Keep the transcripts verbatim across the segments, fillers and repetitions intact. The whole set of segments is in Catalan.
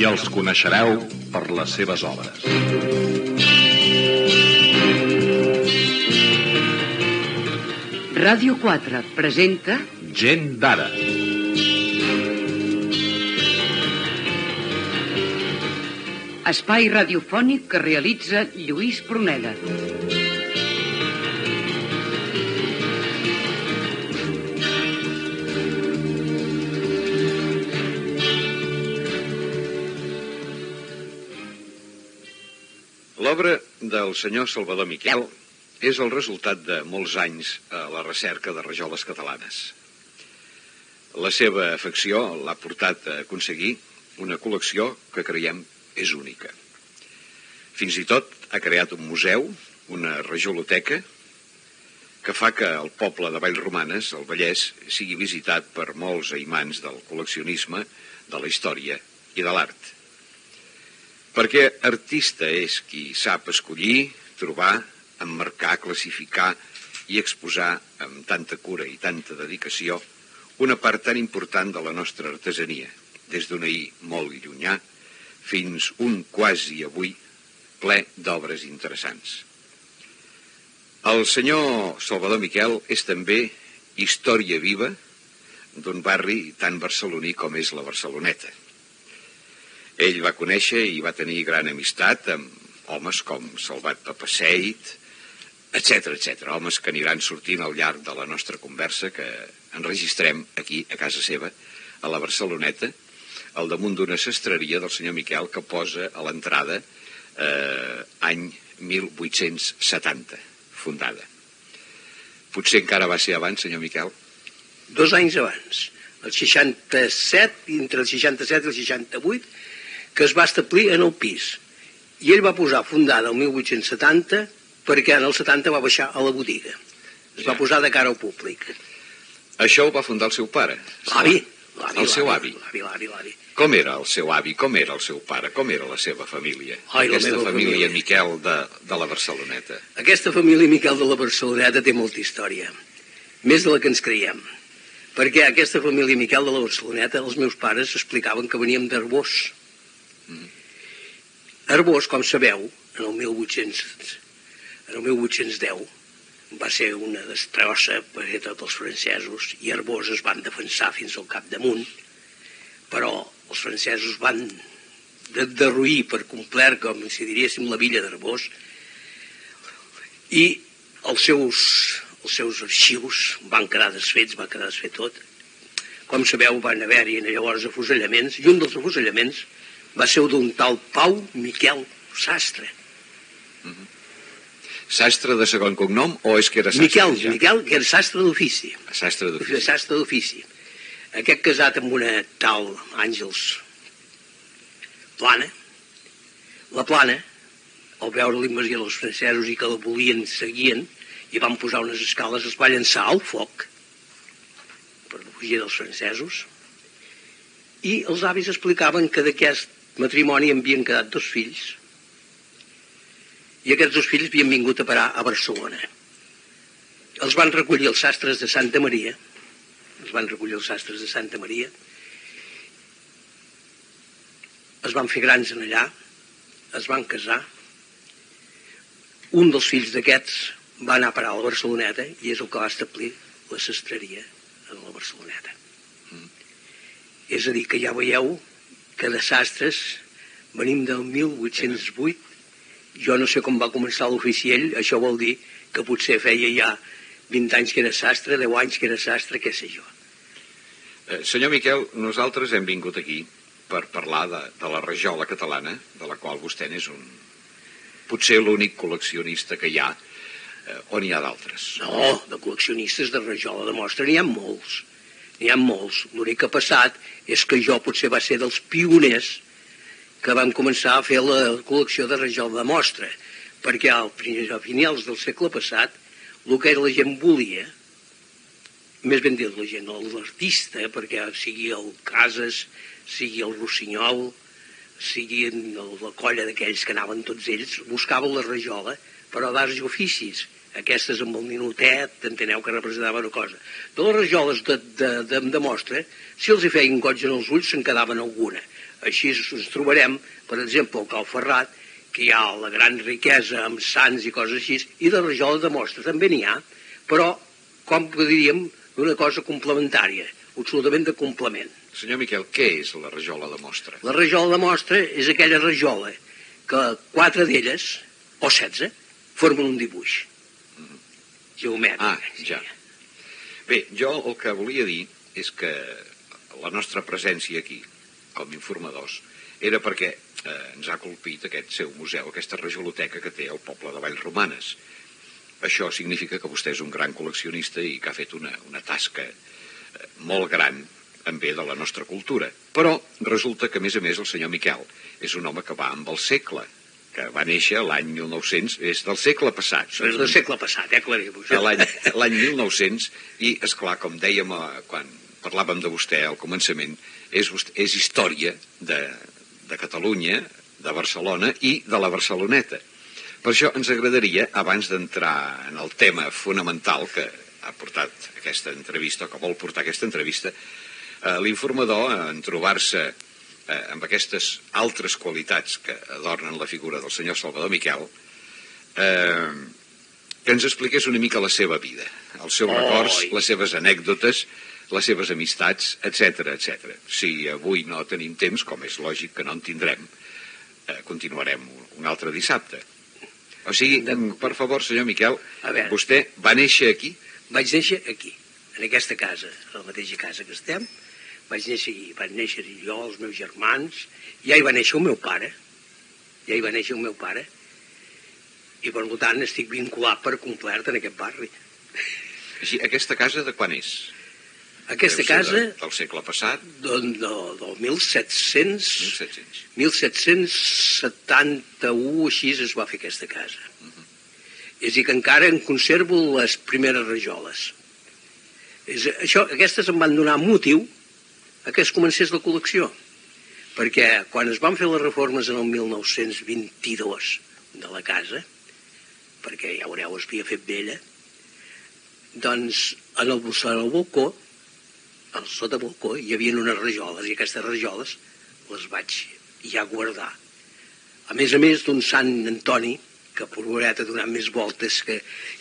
i els coneixereu per les seves obres. Ràdio quatre presenta Gent d'ara. Espai radiofònic que realitza Lluís Pruneda. L'obra del senyor Salvador Miquel és el resultat de molts anys a la recerca de rajoles catalanes. La seva afecció l'ha portat a aconseguir una col·lecció que creiem és única. Fins i tot ha creat un museu, una rajoloteca, que fa que el poble de Vallromanes, el Vallès, sigui visitat per molts aimants del col·leccionisme, de la història i de l'art. Perquè artista és qui sap escollir, trobar, emmarcar, classificar i exposar amb tanta cura i tanta dedicació una part tan important de la nostra artesania, des d'un ahir molt llunyà fins un quasi avui ple d'obres interessants. El senyor Salvador Miquel és també història viva d'un barri tan barceloní com és la Barceloneta. Ell va conèixer i va tenir gran amistat amb homes com Salvat Papaseit, etcètera, etcètera, homes que aniran sortint al llarg de la nostra conversa que enregistrem aquí a casa seva, a la Barceloneta, al damunt d'una sastreria del senyor Miquel que posa a l'entrada eh, any mil vuit-cents setanta, fundada. Potser encara va ser abans, senyor Miquel? Dos anys abans, el seixanta-set, entre el seixanta-set i el seixanta-vuit, que es va establir en el pis. I ell va posar fundada el mil vuit-cents setanta perquè en el setanta va baixar a la botiga. Es ja. va posar de cara al públic. Això ho va fundar el seu pare? L'avi. El seu avi? L'avi, l'avi, l'avi. Com era el seu avi? Com era el seu pare? Com era la seva família? Ai, la Aquesta meva família, família Miquel de, de la Barceloneta. Aquesta família Miquel de la Barceloneta té molta història. Més de la que ens creiem. Perquè aquesta família Miquel de la Barceloneta, els meus pares explicaven que veníem d'Arbós. Mm. Arbós, com sabeu, en el mil vuit-cents, en el mil vuit-cents deu, va ser una destrossa per a tots els francesos i Arbós es van defensar fins al capdamunt, però els francesos van derruir per complet, com si diríssim, la villa d'Arbós, i els seus, els seus arxius van quedar desfets, va quedar desfet tot. Com sabeu, van haver-hi llavors afusellaments, i un dels afusellaments va ser d'un tal Pau Miquel Sastre. Mm-hmm. Sastre de segon cognom o és que era sastre? Miquel, ja? Miquel, que era sastre d'ofici. Sastre d'ofici. Sastre d'ofici. Aquest casat amb una tal Àngels Plana. La Plana, al veure l'invasió dels francesos i que la volien, seguien, i van posar unes escales, es va llançar al foc per fugir dels francesos. I els avis explicaven que d'aquest matrimoni havien quedat dos fills i aquests dos fills havien vingut a parar a Barcelona. Els van recollir els sastres de Santa Maria, els van recollir els sastres de Santa Maria, es van fer grans en allà, es van casar, un dels fills d'aquests va anar a parar a la Barceloneta i és el que va establir la sastreria a la Barceloneta. Mm. És a dir, que ja veieu que de sastres venim del mil vuit-cents vuit. Jo no sé com va començar l'ofici ell, això vol dir que potser feia ja vint anys que era sastre, deu anys que era sastre, què sé jo. Eh, senyor Miquel, nosaltres hem vingut aquí per parlar de, de la rajola catalana, de la qual vostè és un... potser l'únic col·leccionista que hi ha, eh, o n'hi ha d'altres? No, de col·leccionistes de rajola de mostra n'hi ha molts. N'hi ha molts. L'únic que ha passat és que jo potser va ser dels pioners que vam començar a fer la col·lecció de rajola de mostra, perquè al finals del segle passat el que la gent volia, més ben dit la gent, l'artista, perquè sigui el Casas, sigui el Rossinyol, sigui la colla d'aquells que anaven tots ells, buscaven la rajola, però d'arts i oficis. Aquestes amb el ninotet, enteneu que representava una cosa. De les rajoles de, de, de, de mostra, si els hi feien goig en els ulls, se'n quedaven alguna. Així ens trobarem, per exemple, al Cal Ferrat, que hi ha la gran riquesa amb sants i coses així, i de rajola de mostra també n'hi ha, però, com diríem, d'una cosa complementària, absolutament de complement. Senyor Miquel, què és la rajola de mostra? La rajola de mostra és aquella rajola que quatre d'elles, o setze, formen un dibuix geomètric. Ah, ja. Bé, jo el que volia dir és que la nostra presència aquí, com a informadors, era perquè eh, ens ha colpit aquest seu museu, aquesta rajoloteca que té el poble de Vallromanes. Això significa que vostè és un gran col·leccionista i que ha fet una, una tasca eh, molt gran en bé de la nostra cultura. Però resulta que, a més a més, el senyor Miquel és un home que va amb el segle, que va néixer l'any mil nou-cents, és del segle passat. És del segle passat, eh, aclarim-ho. L'any mil nou-cents, i, esclar, com dèiem eh, quan parlàvem de vostè al començament, és, és història de, de Catalunya, de Barcelona i de la Barceloneta. Per això ens agradaria, abans d'entrar en el tema fonamental que ha portat aquesta entrevista, o que vol portar aquesta entrevista, eh, l'informador, en trobar-se eh, amb aquestes altres qualitats que adornen la figura del senyor Salvador Miquel, eh, que ens expliqués una mica la seva vida, els seus records, les seves anècdotes, les seves amistats, etcètera, etcètera. Si avui no tenim temps, com és lògic que no en tindrem, eh, continuarem un altre dissabte. O sigui, per favor, senyor Miquel, vostè va néixer aquí? Vaig néixer aquí, en aquesta casa, a la mateixa casa que estem. Vaig néixer aquí, vaig néixer jo, els meus germans, ja hi va néixer el meu pare, ja hi va néixer el meu pare, i per tant estic vinculat per complet en aquest barri. Així, aquesta casa de quan és? Aquesta casa... De, del segle passat? Del, del, del mil set-cents... mil set-cents setanta-u, així es va fer aquesta casa. Uh -huh. És a dir, que encara en conservo les primeres rajoles. És, això, aquestes em van donar motiu a que es comencés la col·lecció. Perquè quan es van fer les reformes en el mil nou-cents vint-i-dos de la casa, perquè ja veureu, es havia fet vella, doncs en el, en el balcó, al sota balcó, hi havia unes rajoles, i aquestes rajoles les vaig ja guardar. A més a més d'un Sant Antoni, que pobret ha donat més voltes que...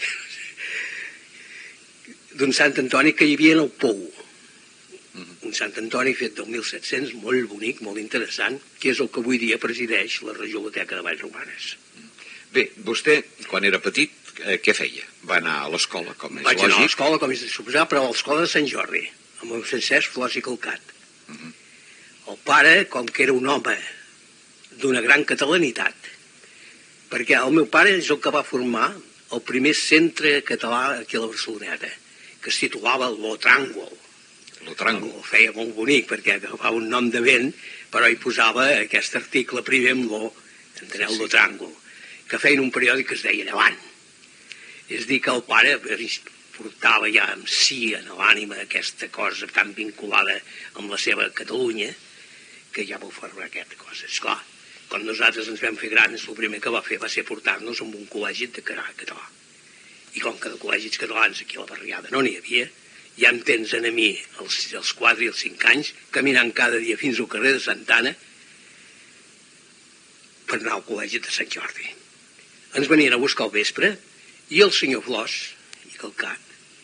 d'un Sant Antoni que hi havia en el Pou. Un Sant Antoni fet del mil set-cents, molt bonic, molt interessant, que és el que avui dia presideix la Rajoloteca de Vallromanes. Bé, vostè, quan era petit, eh, què feia? Va anar a l'escola, com és Vaig lògic? anar a l'escola, com és de suposar, però a l'escola de Sant Jordi, amb el Francesc Flors i Calcat. Uh -huh. El pare, com que era un home d'una gran catalanitat, perquè el meu pare és el que va formar el primer centre català aquí a la Barceloneta, que es titulava Lo Tràngol. Lo Tràngol. Ho feia molt bonic, perquè agafava un nom de vent, però hi posava aquest article primer amb Lo, enteneu, sí, sí. Lo Tràngol, que feien un periòdic que es deia Llevant. És dir, que el pare portava ja amb si en l'ànima aquesta cosa tan vinculada amb la seva Catalunya, que ja vau fer aquesta cosa. Esclar, quan nosaltres ens vam fer grans, el primer que va fer va ser portar-nos a un col·legi de català. I com que de col·legis catalans aquí a la barriada no n'hi havia, ja em tens a mi, els, els quatre i els cinc anys, caminant cada dia fins al carrer de Santa Anna per anar al col·legi de Sant Jordi. Ens venien a buscar al vespre i el senyor Flors i Calcat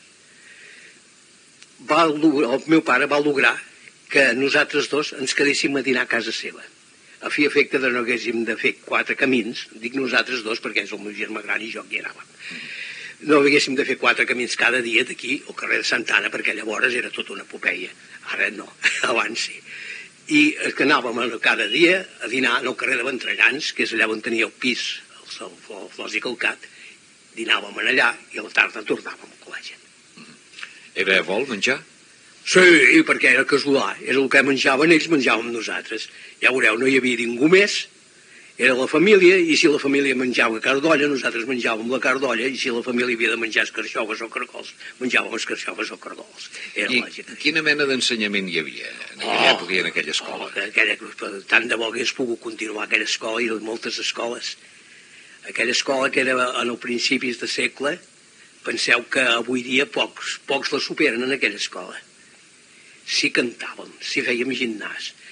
va, el meu pare va lograr que nosaltres dos ens quedéssim a dinar a casa seva, a fi efecte de no haguéssim de fer quatre camins, dic nosaltres dos perquè és el meu germà gran i jo que hi anàvem, no haguéssim de fer quatre camins cada dia d'aquí al carrer de Santa Anna, perquè llavors era tota una epopeia, ara no, abans sí, i que anàvem cada dia a dinar al carrer de Ventrellans, que és allà on tenia el pis el Flors i Calcat, dinàvem allà i a la tarda tornàvem al col·legi. Era bo el menjar? Sí, perquè era casolà, era el que menjaven ells, menjàvem nosaltres. Ja veureu, no hi havia ningú més, era la família, i si la família menjava cardolla, nosaltres menjàvem la cardolla, i si la família havia de menjar escarxoves o cargols, menjàvem escarxoves o cargols. Era I lògic. Quina mena d'ensenyament hi havia en aquella època i en aquella escola? Oh, aquella, tant de bo hagués pogut continuar aquella escola, i de moltes escoles. Aquella escola que era en els principis de segle, penseu que avui dia pocs, pocs la superen en aquella escola. Si cantàvem, si fèiem gimnàs,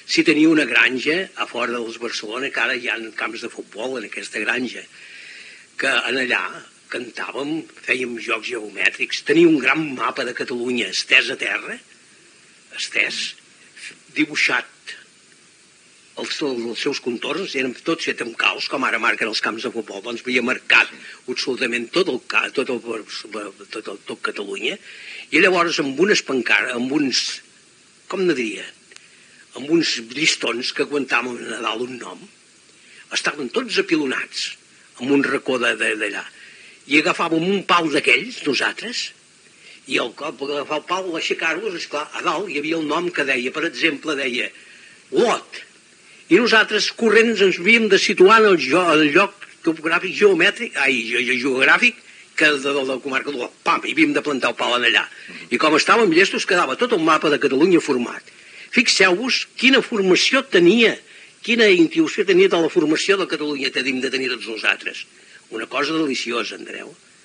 si tenia una granja a fora dels Barcelona, que ara hi ha camps de futbol en aquesta granja, que en allà cantàvem, fèiem jocs geomètrics, tenia un gran mapa de Catalunya estès a terra, estès, dibuixat els, els seus contorns, eren tots fet amb caos, com ara marquen els camps de futbol, doncs havia marcat absolutament tot el, tot el, tot el, tot Catalunya, i llavors amb unes pancares, amb uns, com ne diria, amb uns llistons que aguantàvem a dalt un nom, estaven tots apilonats en un racó d'allà, i agafàvem un pal d'aquells, nosaltres, i el cop agafar el pal, l'aixecar-lo, esclar, a dalt hi havia el nom que deia, per exemple, deia Lot. I nosaltres, corrents, ens havíem de situar en el, jo, en el lloc topogràfic geomètric, ai, geogràfic, que de, de la comarca de Lot. Pam, i havíem de plantar el pal en allà. I com estàvem llestos, quedava tot el mapa de Catalunya format. Fixeu-vos quina formació tenia, quina intuïció tenia de la formació de Catalunya que hem de tenir tots nosaltres. Una cosa deliciosa, enteneu?